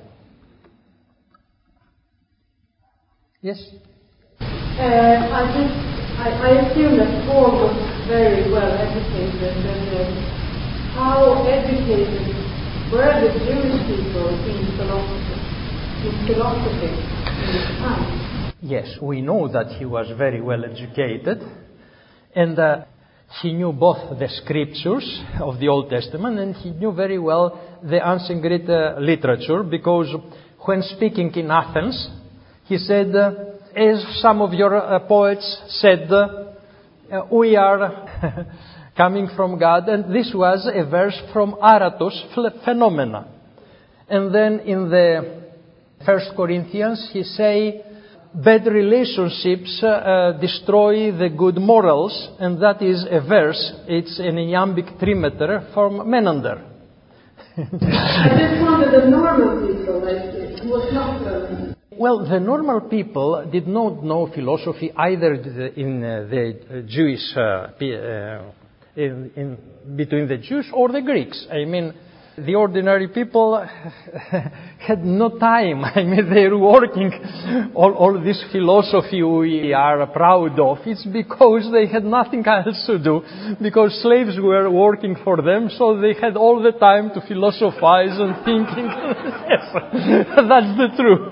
Yes? Uh, I just, I, I assume that Paul was very well educated, and uh, how educated were the Jewish people in philosophy, in philosophy in this time? Yes, we know that he was very well educated, and uh, he knew both the scriptures of the Old Testament, and he knew very well the ancient Greek uh, literature, because when speaking in Athens, he said, uh, as some of your uh, poets said, uh, we are coming from God, and this was a verse from Aratus' Phenomena. And then in the First Corinthians, he say, bad relationships uh, destroy the good morals, and that is a verse. It's an iambic trimeter from Menander. I just wondered, the normal people, like, who was not learning. Well, the normal people did not know philosophy either in uh, the Jewish, uh, uh, in, in between the Jews or the Greeks. I mean, the ordinary people had no time. I mean, they were working all, all this philosophy we are proud of. It's because they had nothing else to do, because slaves were working for them, so they had all the time to philosophize and thinking. Yes, that's the truth.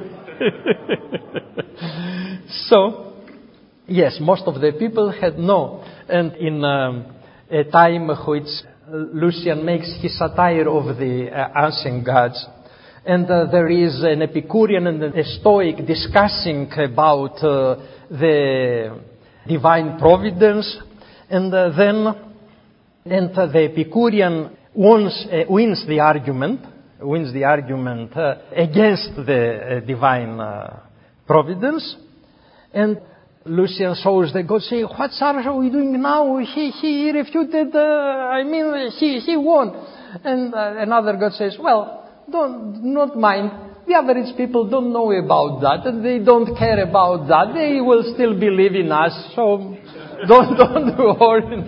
So, yes, most of the people had no. And in um, a time which Lucian makes his satire of the uh, ancient gods, and uh, there is an Epicurean and a Stoic discussing about uh, the divine providence, and uh, then and uh, the Epicurean wins, uh, wins the argument, wins the argument uh, against the uh, divine uh, providence, and Lucian shows that God say, what are we doing now? He, he refuted, uh, I mean, he, he won. And uh, another God says, well, don't, not mind. The average people don't know about that, and they don't care about that. They will still believe in us, so don't, don't worry.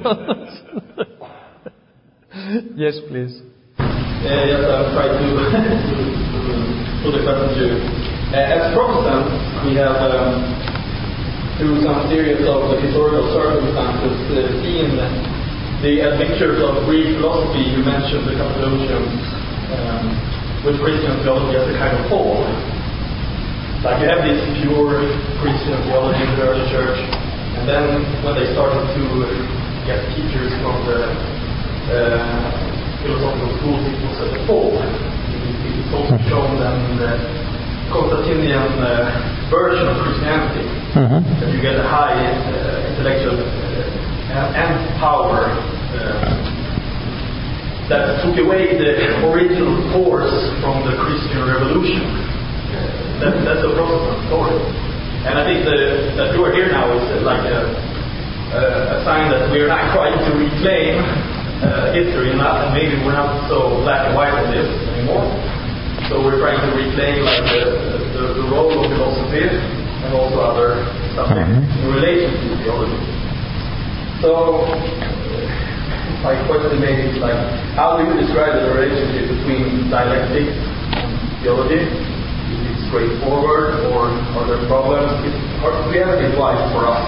Yes, please. Uh, yes, I'll try to, to, to put the question to you. Uh, as Protestants, we have, um, through some series of historical circumstances, uh, seen the adventures of Greek philosophy. You mentioned the Cappadocians um, with Christian theology as a kind of fall. Like you have this pure Christian theology in the early church, and then when they started to get teachers from the uh, philosophical schools, it was at the fall. It's also shown that in the Constantinian uh, version of Christianity, mm-hmm. that you get a high uh, intellectual uh, and power uh, that took away the original force from the Christian Revolution. Uh, that, that's a Protestant story. And I think the, that you are here now is uh, like a, a, a sign that we are not trying to reclaim Uh, history, and, not, and maybe we're not so black and white on this anymore. So we're trying to reclaim like the, the, the role of philosophy and also other subjects mm-hmm. in relation to theology. So my question maybe is like, how do you describe the relationship between dialectics and theology? Is it straightforward, or are there problems? Are reality wise for us?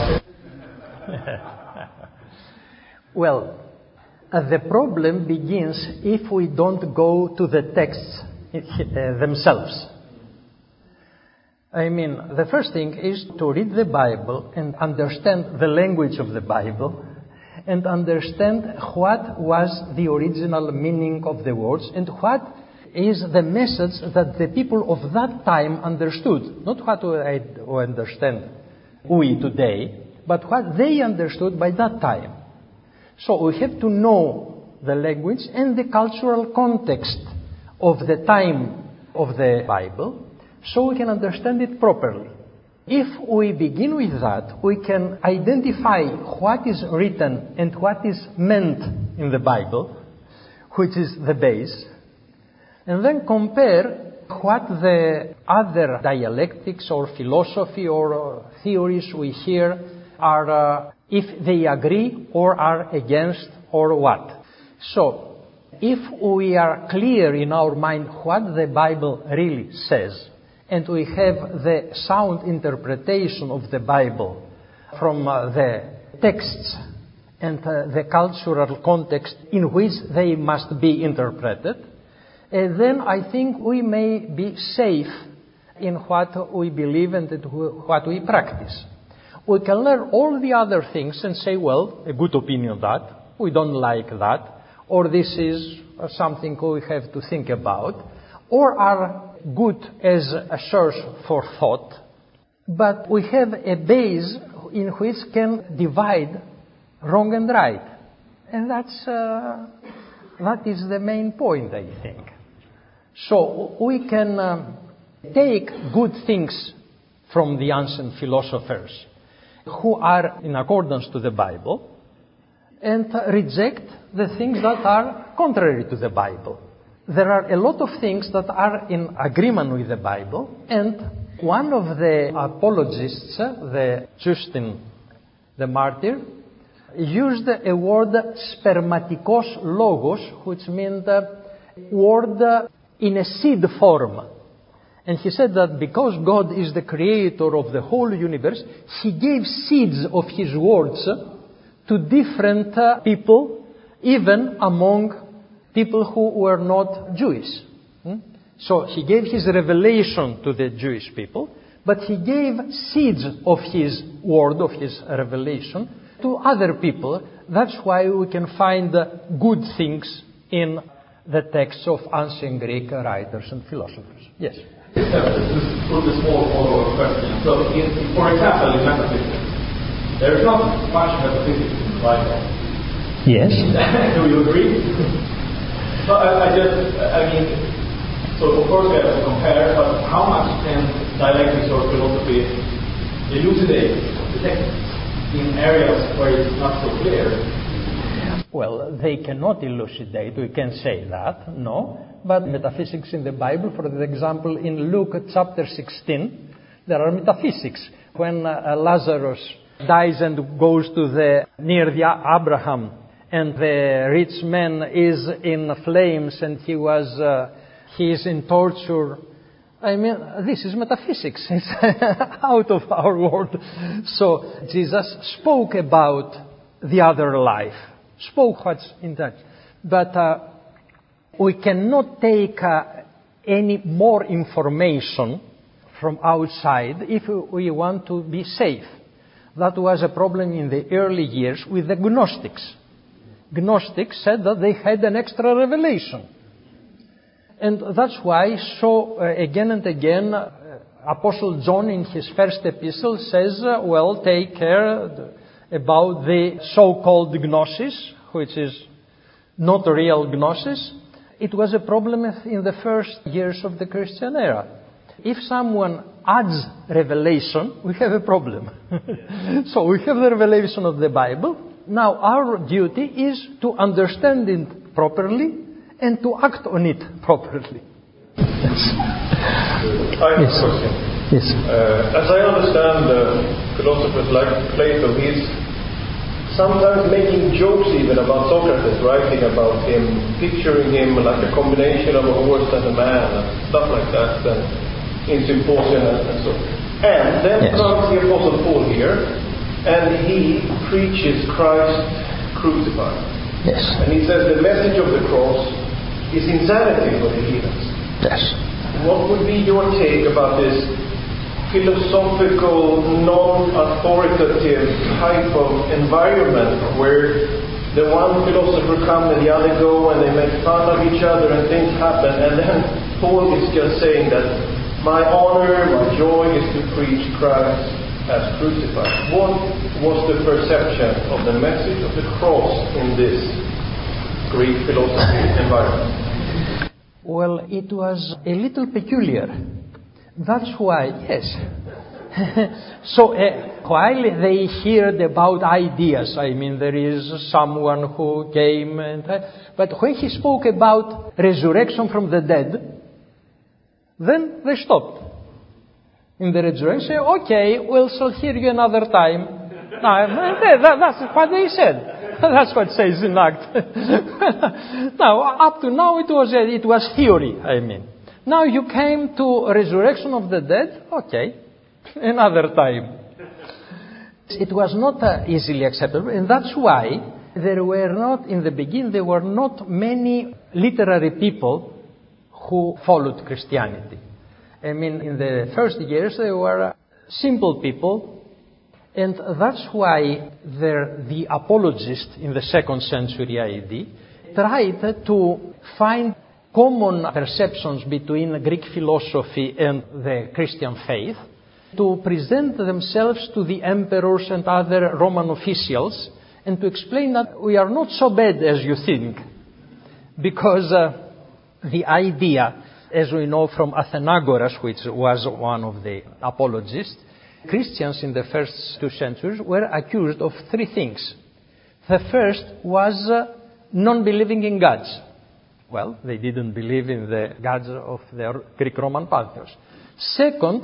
Well, Uh, the problem begins if we don't go to the texts uh, themselves. I mean, the first thing is to read the Bible and understand the language of the Bible and understand what was the original meaning of the words and what is the message that the people of that time understood. Not what we understand we today, but what they understood by that time. So we have to know the language and the cultural context of the time of the Bible, so we can understand it properly. If we begin with that, we can identify what is written and what is meant in the Bible, which is the base, and then compare what the other dialectics or philosophy or theories we hear are, uh, if they agree or are against or what. So, if we are clear in our mind what the Bible really says, and we have the sound interpretation of the Bible from uh, the texts and uh, the cultural context in which they must be interpreted, uh, then I think we may be safe in what we believe and what we practice. We can learn all the other things and say, well, a good opinion that, we don't like that, or this is uh, something we have to think about, or are good as a source for thought, but we have a base in which can divide wrong and right. And that's, uh, that is the main point, I think. So we can um, take good things from the ancient philosophers who are in accordance to the Bible and reject the things that are contrary to the Bible. There are a lot of things that are in agreement with the Bible, and one of the apologists, the Justin the martyr, used a word spermatikos logos, which means the word in a seed form. And he said that because God is the creator of the whole universe, he gave seeds of his words to different uh, people, even among people who were not Jewish. Hmm? So he gave his revelation to the Jewish people, but he gave seeds of his word, of his revelation, to other people. That's why we can find good things in the texts of ancient Greek writers and philosophers. Yes? Just put a small follow-up question. So, in, for example, in metaphysics, there is not much metaphysics in the Bible. Yes. Do you agree? So I, I just, I mean, so of course we have to compare, but how much can dialectics or philosophy elucidate the text in areas where it's not so clear? Well, they cannot elucidate, we can say that, no. But metaphysics in the Bible, for example, in Luke chapter sixteen, there are metaphysics. When uh, Lazarus dies and goes to the near the Abraham, and the rich man is in flames and he was uh, he is in torture. I mean, this is metaphysics. It's out of our world. So Jesus spoke about the other life, spoke what's in that. But uh, we cannot take uh, any more information from outside if we want to be safe. That was a problem in the early years with the Gnostics. Gnostics said that they had an extra revelation. And that's why, so uh, again and again, uh, Apostle John in his first epistle says, uh, well, take care about the so-called gnosis, which is not real gnosis. It was a problem in the first years of the Christian era. If someone adds revelation, we have a problem. So we have the revelation of the Bible. Now our duty is to understand it properly and to act on it properly. Yes. I have yes. a question. Yes. Uh, as I understand uh, philosophers like Plato, he's sometimes making jokes even about Socrates, writing about him, picturing him like a combination of a horse and a man, and stuff like that, and in Symposium and, and so. And then yes. comes the Apostle Paul here, and he preaches Christ crucified. Yes. And he says the message of the cross is insanity for the heathens. Yes. What would be your take about this philosophical, non-authoritative type of environment where the one philosopher comes and the other go and they make fun of each other and things happen, and then Paul is just saying that my honor, my joy is to preach Christ as crucified. What was the perception of the message of the cross in this Greek philosophy environment? Well, it was a little peculiar. That's why, yes. So, uh, while they heard about ideas, I mean, there is someone who came, and uh, but when he spoke about resurrection from the dead, then they stopped. In the resurrection, say, okay, we'll shall hear you another time. No, that, that's what they said. That's what it says in Acts. Now, up to now, it was it was theory. I mean, now you came to resurrection of the dead. Okay. Another time. It was not uh, easily acceptable, and that's why there were not, in the beginning, there were not many literary people who followed Christianity. I mean, in the first years, there were uh, simple people, and that's why there, the apologists in the second century A D tried to find common perceptions between Greek philosophy and the Christian faith, to present themselves to the emperors and other Roman officials and to explain that we are not so bad as you think. Because uh, the idea, as we know from Athenagoras, which was one of the apologists, Christians in the first two centuries were accused of three things. The first was uh, non-believing in gods. Well, they didn't believe in the gods of their Greek Roman pantheons. Second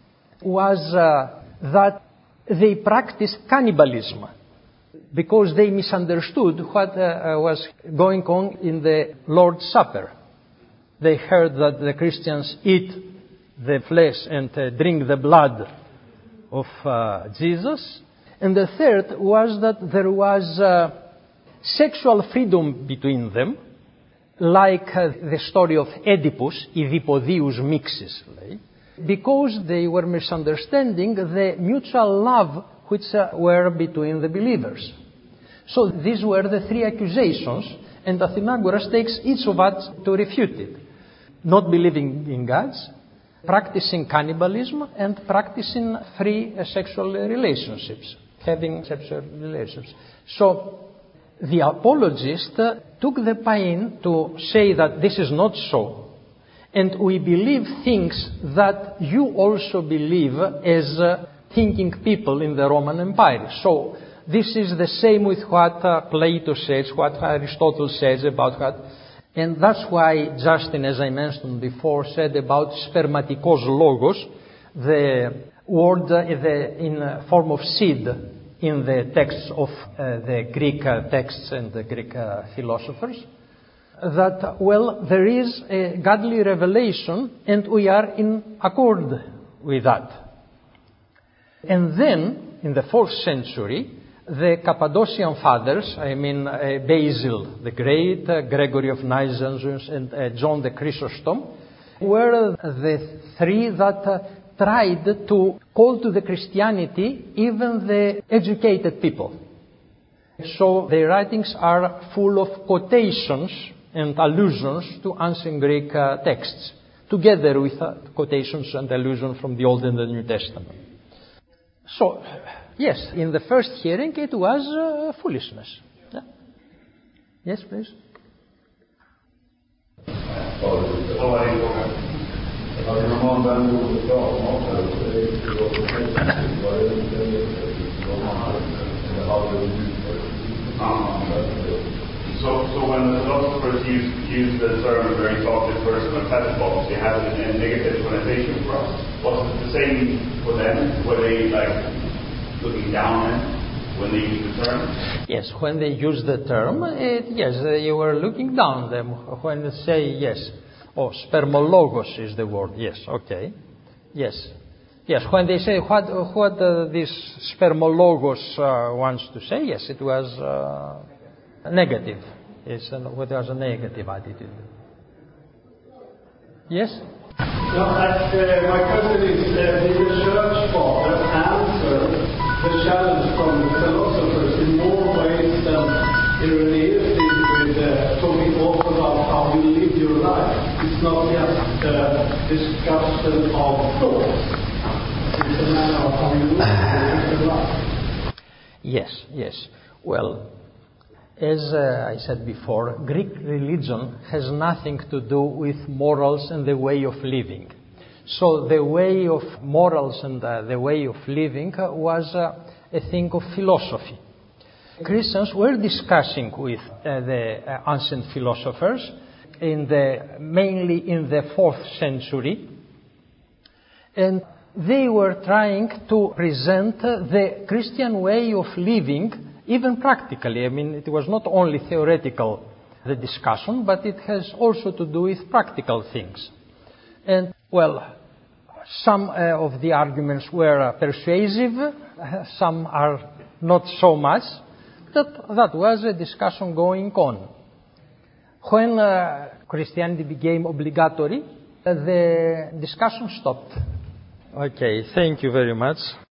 was uh, that they practiced cannibalism because they misunderstood what uh, was going on in the Lord's Supper. They heard that the Christians eat the flesh and uh, drink the blood of uh, Jesus. And the third was that there was uh, sexual freedom between them, like uh, the story of Oedipus, Oedipodius mixes, right? Because they were misunderstanding the mutual love which uh, were between the believers. So these were the three accusations, and Athenagoras takes each of us to refute it. Not believing in gods, practicing cannibalism, and practicing free uh, sexual relationships, having sexual relationships. So the apologist uh, took the pain to say that this is not so. And we believe things that you also believe as uh, thinking people in the Roman Empire. So this is the same with what uh, Plato says, what Aristotle says about what. And that's why Justin, as I mentioned before, said about spermatikos logos, the word uh, the, in uh, form of seed in the texts of uh, the Greek uh, texts and the Greek uh, philosophers. That, well, there is a godly revelation and we are in accord with that. And then, in the fourth century, the Cappadocian fathers, I mean uh, Basil the Great, uh, Gregory of Nazianzus, and uh, John the Chrysostom, were the three that uh, tried to call to the Christianity even the educated people. So their writings are full of quotations and allusions to ancient Greek uh, texts, together with uh, quotations and allusions from the Old and the New Testament. So, yes, in the first hearing it was uh, foolishness. Yeah? Yes, please. So, so when the philosophers use, use the term a very talkative person or pedagog, they have a, a negative connotation for us. Was it the same for them? Were they like looking down on when they use the term? Yes, when they use the term, it, yes, you were looking down on them. When they say yes, oh, spermologos is the word. Yes, okay, yes, yes. When they say what what uh, this spermologos uh, wants to say, yes, it was. Uh, Negative. It's a, well, there's a negative attitude. Yes? No, uh, my question is, uh, did the church fathers answer the challenge from the philosophers in more ways than Irenaeus did with uh, talking also about how you live your life? It's not just a uh, discussion of thoughts. It's a matter of how you live your life. Yes, yes. Well, as uh, I said before, Greek religion has nothing to do with morals and the way of living. So the way of morals and uh, the way of living uh, was uh, a thing of philosophy. Christians were discussing with uh, the uh, ancient philosophers, in the, mainly in the fourth century, and they were trying to present uh, the Christian way of living even practically. I mean, it was not only theoretical, the discussion, but it has also to do with practical things. And, well, some uh, of the arguments were uh, persuasive, uh, some are not so much. That, that was a discussion going on. When uh, Christianity became obligatory, uh, the discussion stopped. Okay, thank you very much.